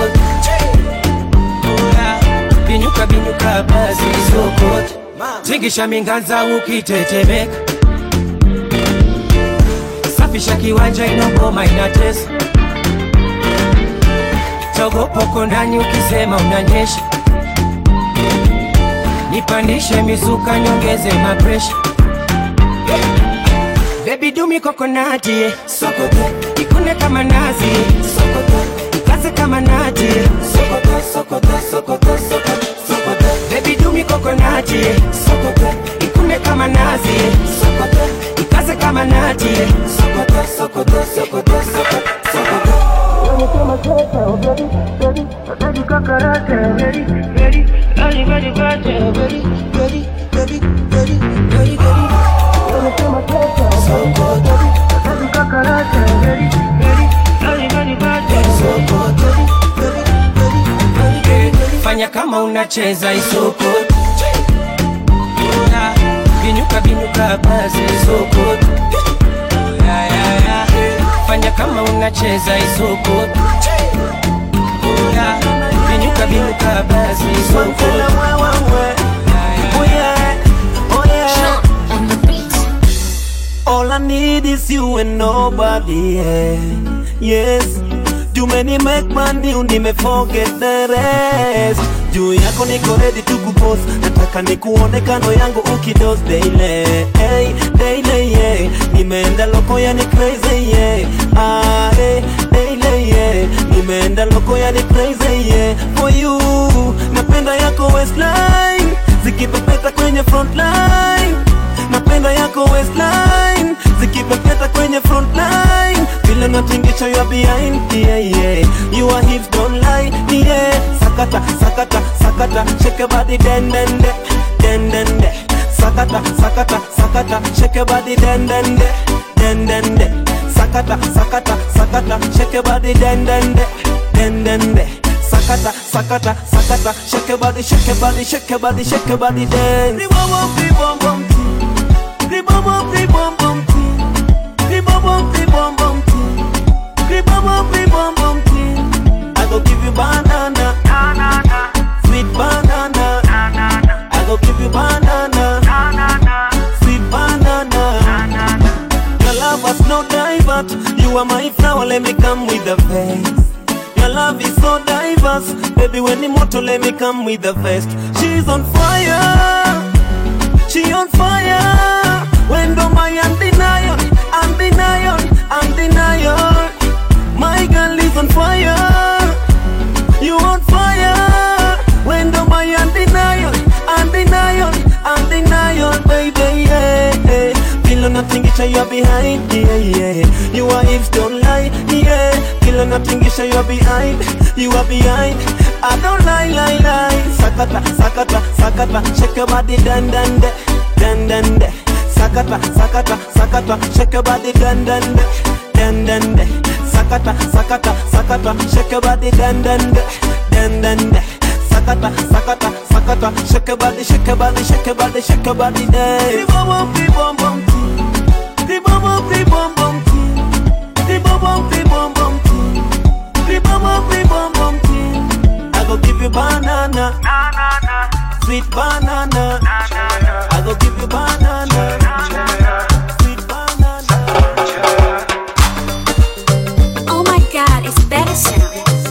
binyuka binyuka basi isoko Tingisha minganza ukitetemeka Safisha kiwanja inogoma inatesa Togopoko ndani ukisema unanyesha Nipandishe mizuka nyongeze mapresha Baby do me coconut Sokoto Ikune kama nazi Sokoto Ikaze kama nati Sokoto Sokoto Sokoto Sokoto Sokoto Baby do me coconut Sokoto Ikune kama nazi Sokoto Ikaze kama nati Sokoto Sokoto Sokoto Sokoto Sokoto Yoni kama sokoto baby baby baby kakarate baby baby baby baby baby baby baby baby baby baby Yoni kama sokoto baby baby kakarate baby baby baby baby sokoto baby baby baby fanya kama unacheza isoko binyuka binyuka basi isoko ya ya ya fanya kama unacheza isoko binyuka binyuka basi isoko oh yeah oh yeah all I need is you and nobody else yes too many make money undi me forget the rest juu yako niko ready to kupost nataka nikuone kando yangu ukidos daily hey daily yeah nimeenda loko yani crazy yeah ah hey daily yeah nimeenda loko yani crazy yeah for you napenda yako waistline zikipepeta kwenye front line napenda yako waistline zikipepeta kwenye front line vile natingisha you are behind yeah yeah your hips don't lie yeah sakata sakata sakata shake your body den den de den den de sakata sakata sakata shake your body den den de den den de sakata sakata sakata shake your body den den de den den de sakata sakata sakata shake your body shake your body shake your body shake your body dance ribom ribom bom ribom ribom bom ribom ribom bom ribom ribom bom I go give you banana sweet banana I go give you banana are my flower, let me come with the face. Your love is so diverse, baby. When the motor, let me come with the vest. She's on fire, she on fire. When do my undenial, undenial, undenial. My girl is on fire, you on fire. When do my undenial, undenial, undenial, baby, yeah, yeah. Feel nothing, it's you behind, yeah, yeah. You are hips, don't lie, yeah. Feel nothing, it's you behind, you are behind. I don't lie, lie, lie. Sakata, sakata, sakata, shake your body, dan, dan, de, dan, dan, de. Sakata, sakata, sakata, shake your body, dan, dan, de, dan, dan, de. Sakata, sakata, sakata, shake your body, dan, dan, de, dan, dan, de. Sakata, sakata, sakata, shake your body, shake your body, shake your body, shake your body, day. The bum bum, the bum bum, the bum bum, the bum bum, the bum bum, the bum bum, the bum bum, the bum bum. I go give you banana, sweet banana. I go give you banana, sweet banana. Oh my God, it's better sound.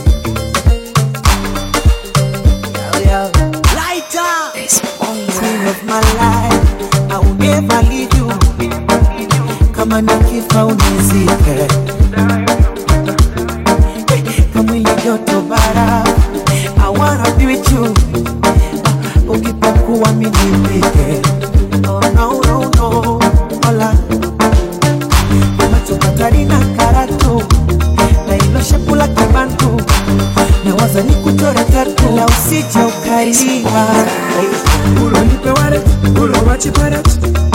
Queen of my life, I will never leave you. Kama nikifa unizike, kama ile joto bara, I wanna be with you. Ukipakuwa mimi nipike. Oh no no no, hola. Macho katari na karatu, na ilo shepu la kibantu. Na waza nikuchore tatu, la usije ukariwa. Ulo nipe waret, ulo wachi parat.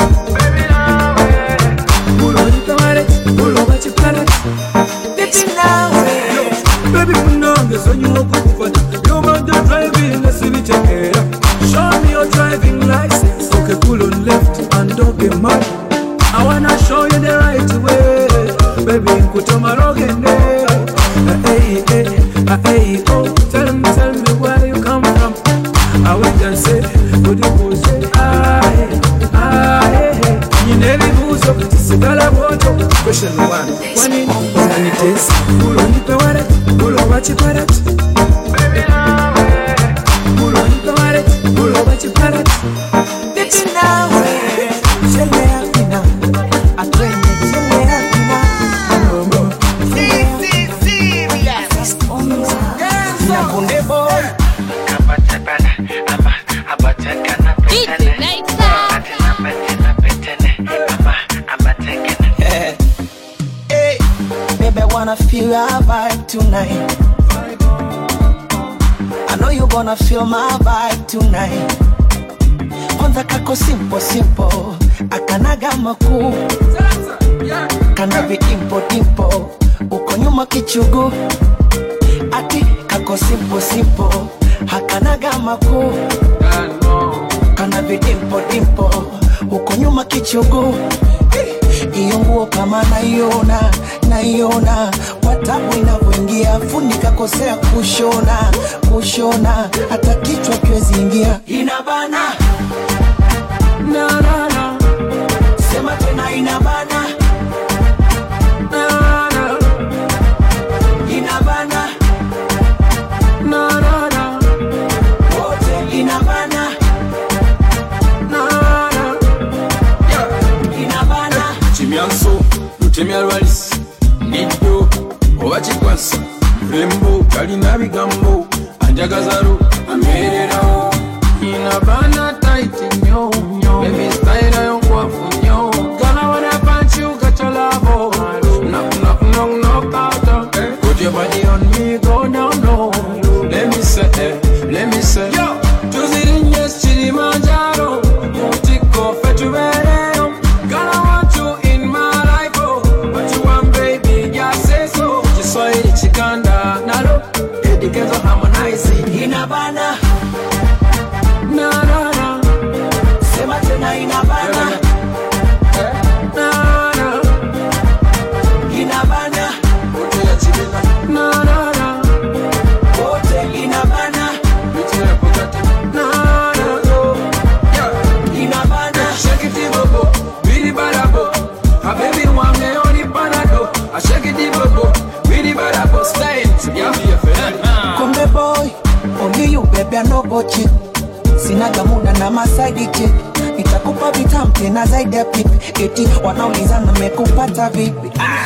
Ulo nipe waret, ulo wachi parat. Baby now, baby kunonge sonyo kukufata. You want the driving, let's see me check it out. Show me your driving license. Okay, pull on left and don't get mad. I wanna show you the right way, baby. Nkutoma rogende. Hey hey hey oh, tell me tell me where you come from. I will just say, good you say, aye, aye. You nearly lose up, it's a dollar water. Question one, when it, when it is, pull on the wallet, pull on what you put it. Pull on the wallet, pull on what you put it. It's now, shall I have enough? I train it, shall I have enough? Baby, I wanna feel our vibe tonight. I know you're gonna feel my vibe tonight. Kwanza kako simple simple, akanaga makuu, kana vidimpo dimpo, uko nyuma kichugu. Ati kako simple simple, hakanaga makuu, kana vidimpo dimpo, uko nyuma kichugu. Iyo nguo kama naiona, naiona kwa tabu inavyoingia, funika kosea kushona, kushona hata kichwa kiwezi ingia. Inabana, na na na, sema tena inabana, na na, inabana, na na na, wote inabana, na na, inabana. Chimianso, lutemia lwalis, nido, owachikwansa, mrembo, kalina bigambo, anjagazaro, amererao. Inabana tight nyo, nyo, baby style yo kwafu nyo. Gonna wanna punch you, got your love, knock, knock, knock, knock out. Put your body on me, go down low. Let me say, eh, let me say, yo, Tuesday, yes, Kilimanjaro, Mutiko, Fetuvereo. Gonna want you in my life, oh, what you want, baby, just say so. Just saw it, chikanda, nalo, dedicated harmonizing. Inabana, na na na, sema tena inabana. muda no bochi, sinaga muda na masaidi chick. Nitakupa vitamu tena zaidi ya pipi, eti wanaulizana mekupata vipi. Ah.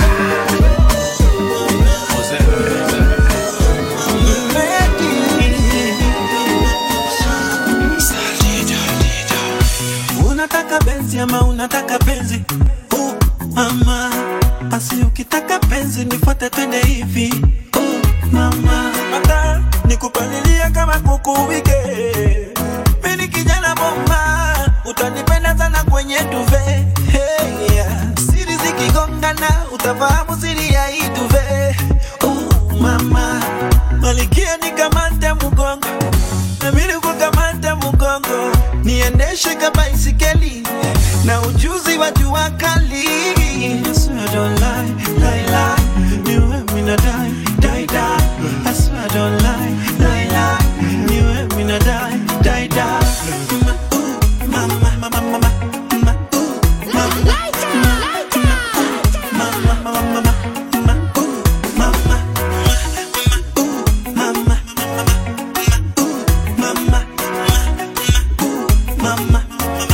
Unataka benzi ama unataka penzi? Oh mama, basi ukitaka penzi nifuate twende hivi. Oh mama, mata nikupalilia kama kuku wike. Mimi kijana bomba, utanipenda sana kwenye duve. Hey yeah. Siri zikigongana utafahamu siri ya hii duve. Oh mama, malikia nikamata mgongo, na mimi kukamata mgongo, niendeshe kama baisikeli na ujuzi wa jua kali. I swear I don't lie, lie, lie. You and me not die, die, die. I swear I don't lie, lie, lie. You and me not die, die, die. Mama, mama, mama, mama, mama, ooh, mama, lighter, lighter, mama, mama, mama, mama, ooh, mama, ooh, mama, mama, mama,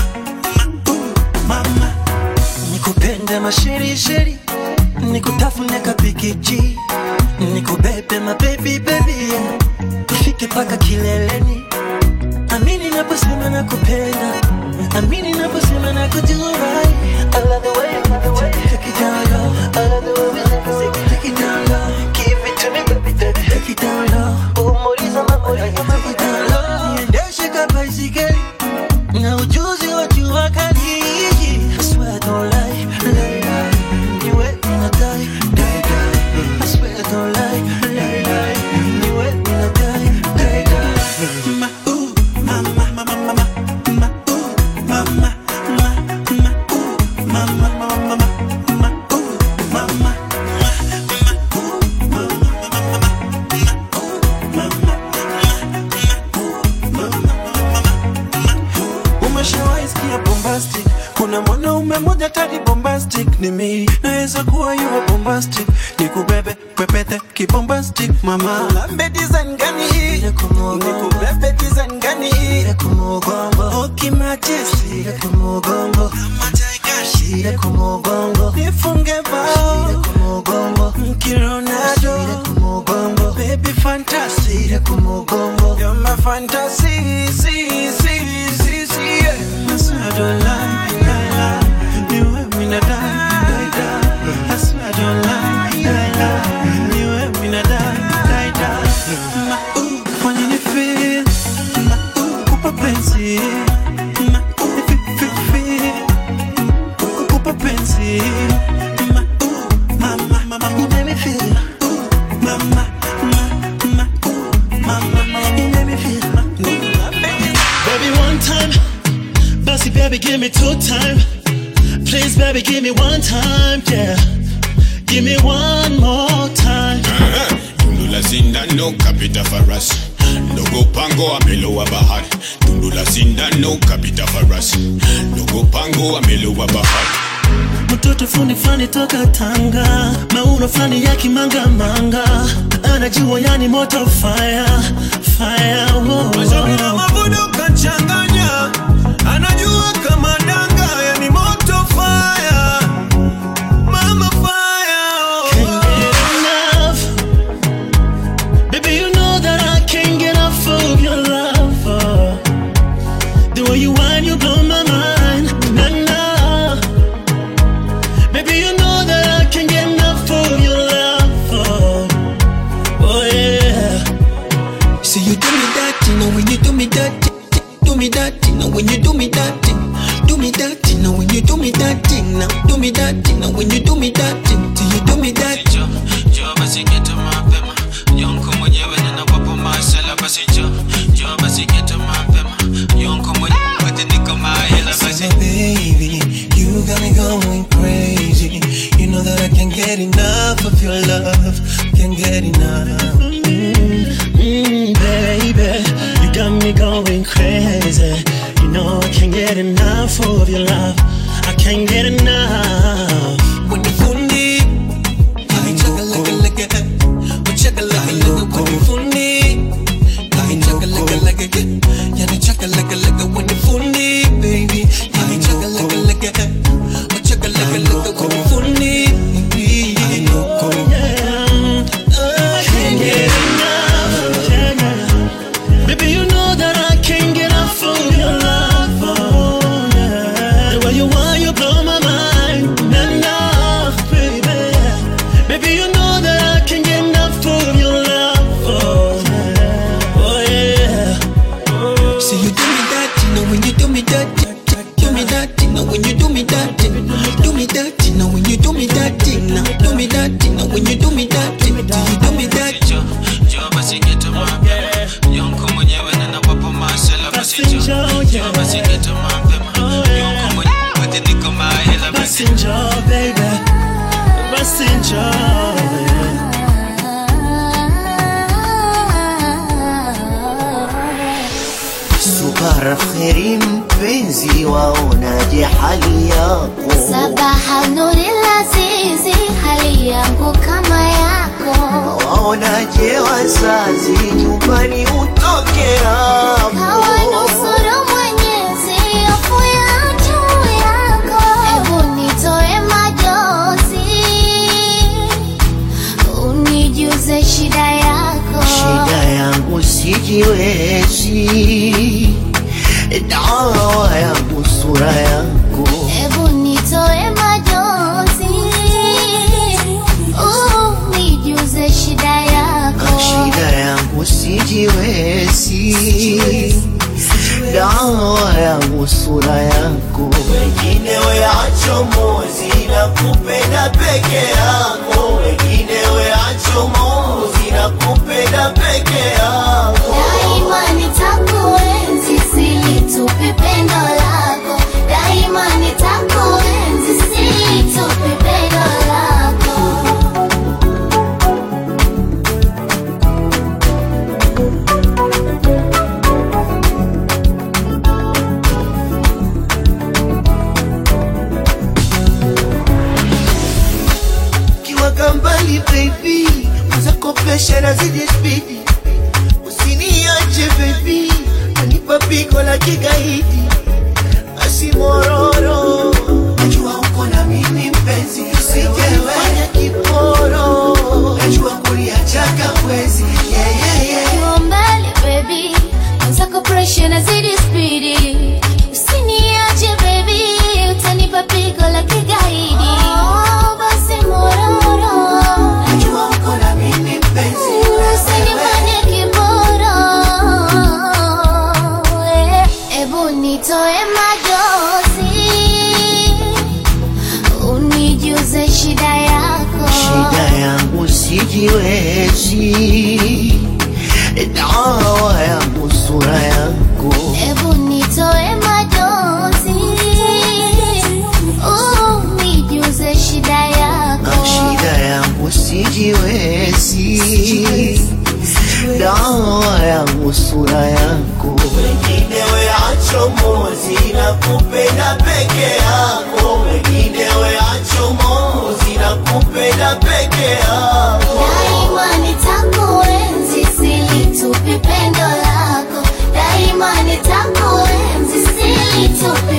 mama. Nikupende masheri sheri, nikutafune kapikiji, nikubebe ma baby baby, tufike paka kileleni. Amini naposema nakupenda, amini naposema nakujua right. I love the way, I love the way, take it down low. I love the way we take it, take it down low. Give it to me baby, baby, take it down low. Umoliza mamoli, take it down low. Niendeshe kama baisikeli na ujuzi wa jua kali. I swear I don't lie, lie, lie. You and me not die, die, die. I swear I don't lie, lie, lie. You and me not die, die, die. Ma, ooh, mama, mama, mama, ma, ooh, mama, ma, ma, ooh, mama, mama, mama, ma, ooh, mama, umeshawaisikia bombastic? Kuna mwanaume mmoja tadi bombastic ni mimi. Naweza kuwa yuwa bombastic, nikubebe pepete kibombastic mama. Lambe design gani? Nikubebe design gani? Oki majesty nifunge bao Mkironado baby fantasy. You're my fantasy, see, see, see, see, yeah. I swear I don't lie, lie, lie. You and me not die, die, die. I swear I don't lie, lie, lie. You and me not die, die, die. Ma ooh, funny ni feel. Ma ooh, kupa pensi. Ma ooh, fi, fi, fi. Ooh, kupa pensi. Ma ooh, mama, mama, you make me feel. Ooh, mama, mama, mama, ooh, mama, mama, you make me feel. Baby, one time, bossy baby, give me two time. Please, baby, give me one time, yeah. Give me one more time. Tundula sindano kapita faras, ndogo pango amelowa bahari. Tundula sindano kapita faras, ndogo pango amelowa bahari. Mtoto fundi fani toka Tanga, mauno fani ya kimanga manga. Anajua yani moto fire, fire, oh. Mashamina mabudu kachanganya, anajua kama danga yani moto fire, mama fire, oh. Can't get enough, baby you know that I can't get enough of your love, oh. The way you whine you blow my mind, nah nah. Baby you know that I can't get enough of your love, oh, oh yeah. See you do me that, you know when you do me that, do me that, you know when you do me that, do me that, you know when you do me that, now do me that, you know when you do me that, do you do me that? Yo basi geto mapema, yonko mwenyewe nina wapo masala basi jo, yo basi geto mapema, yonko mwenyewe niko mahela basi. Baby, you got me going crazy. You know that I can't get enough of your love, can't get enough. Mm, baby, you got me going crazy. You know I can't get enough of your love. I can't get enough. When you fundi, I chugga like a like a, chugga like a like a when you fundi, I chugga like a like a. do me that, do you do me that? Njoo basi geto mapema, yonko mwenyewe na nawapo masela. Basi njoo, njoo basi geto mapema, yonko mwenyewe niko mahela. Basi njoo baby, basi njoo. Subara kheri mpenzi, waonaje hali yako? Sabaha nuri lazizi, hali yangu kama yako. Waonaje wazazi, nyumbani utoke hapo? Kawa nusuru Mwenyezi, hofu ya juu yako. Ebu nitoe majozi, unijuze shida yako. Shida yangu sijiwezi, dawa yangu sura yako. Ebu nitoe majozi, unijuze shida yako. Shida yangu sijiwezi, dawa yangu sura yako. Wengine weacho mozi na kupenda peke yako, wengine weacho mozi na kupenda peke yako. Daima nitakuenzi, silitupi pendo lako. Daima nitakuenzi, silitupi pendo lako. Kiwa kambali baby, uzakopesha na zidi speedy. Usiniache baby, anipa pigo la kigaidi. Asi mororo, najua uko na mimi mpenzi, usijefanya kiporo, najua kuliachaka wezi. Yeah, yeah, yeah. Kiwa mbali baby, uzako pressure na zidi speedy. Usiniache baby, utanipa pigo la kigaidi. Oh, basi mororo, najua uko na mimi mpenzi, usinifanye kiboro. Ebu nitoe majozi, unijuze shida yako. shida yangu sijiwezi, dawa yangu sura yako. Ebu nitoe majozi, unijuze shida yako. Shida yangu sijiwezi, dawa yangu sura yako. Wengine weacho mozi na kupenda peke yako, wengine weacho mozi na kupenda peke yako. Daima nitakuenzi, silitupi pendo lako. Daima nitakuenzi, silitupi